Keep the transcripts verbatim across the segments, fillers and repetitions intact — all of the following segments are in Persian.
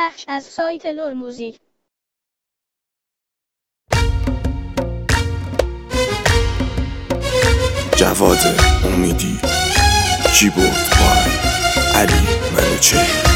بخش از سایت لور موزیک. جواد امیدی، کیبورد بای علی منوچهر.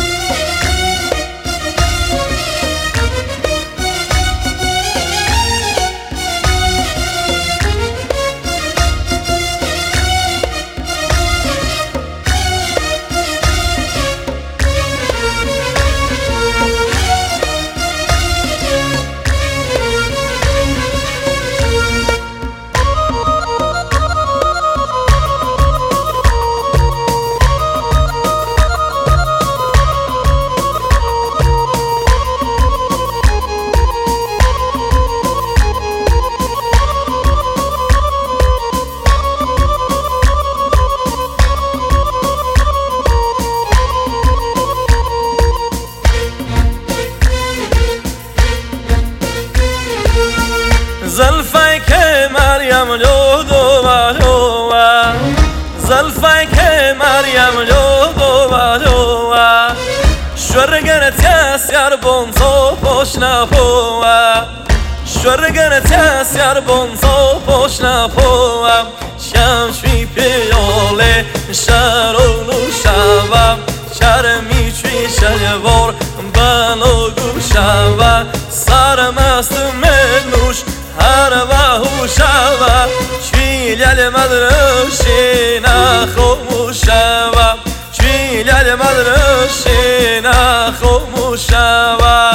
زلفک مریم لو دو بالو زلفک مریم لو دو بالو شرگنت یسیر بونزو پشنا پو شرگنت یسیر بونزو پشنا پو شمشی پیاله شرونو شوا شرمی چوی شلوار بنو گوشوا سرمست منوش هر وهو شوا شویل المدرشی نخو شوا شویل المدرشی نخو شوا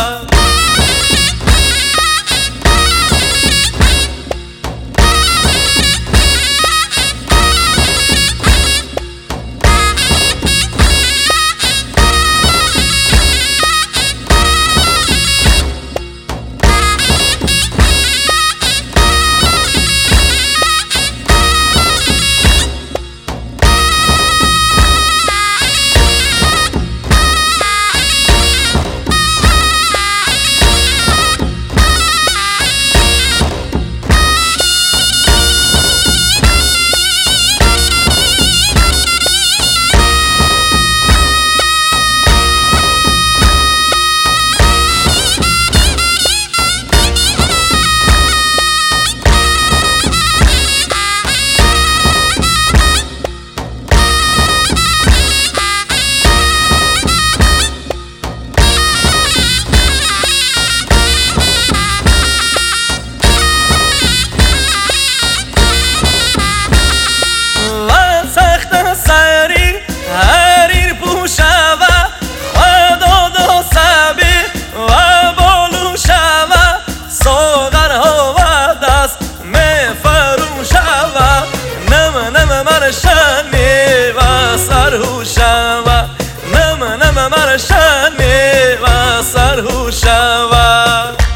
مرشانی و سرهوشوا نم نم مرشانی و سرهوشوا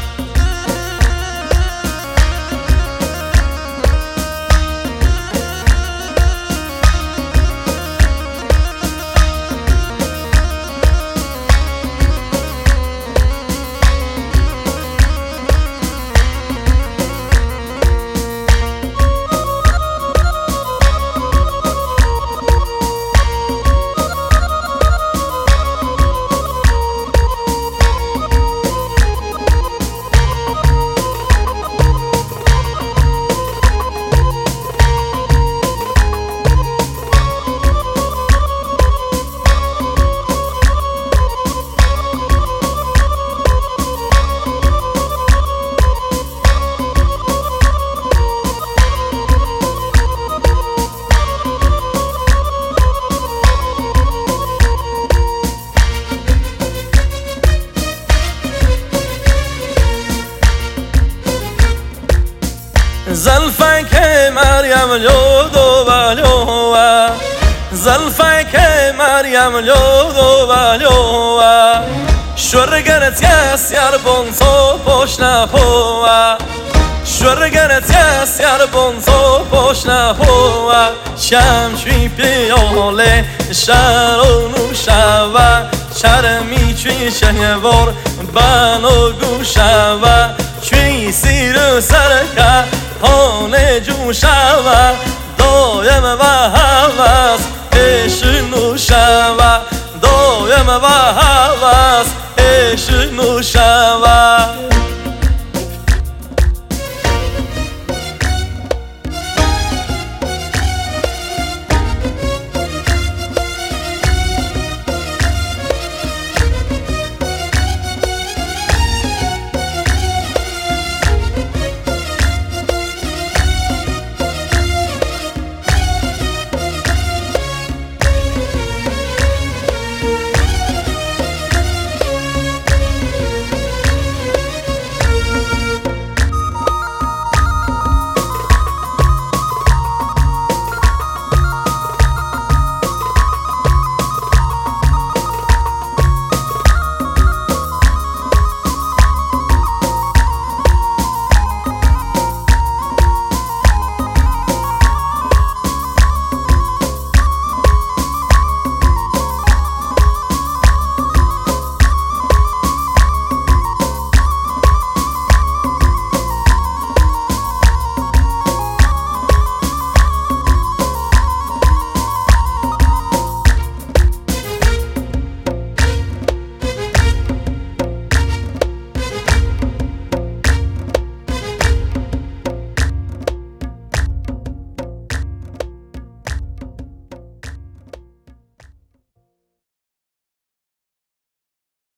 زلفک مریم لو دو بالو زلفک مریم لو دو بالو شرگنت یسیر بونزو پشنا پو شرگنت یسیر بونزو پشنا پو شمشی پیاله شرونو شوا شرمی چوی شلوار بنو گوشوا چوی سیر سرکه هانه جوشوا دایم و هوس عشق نوشوا دایم و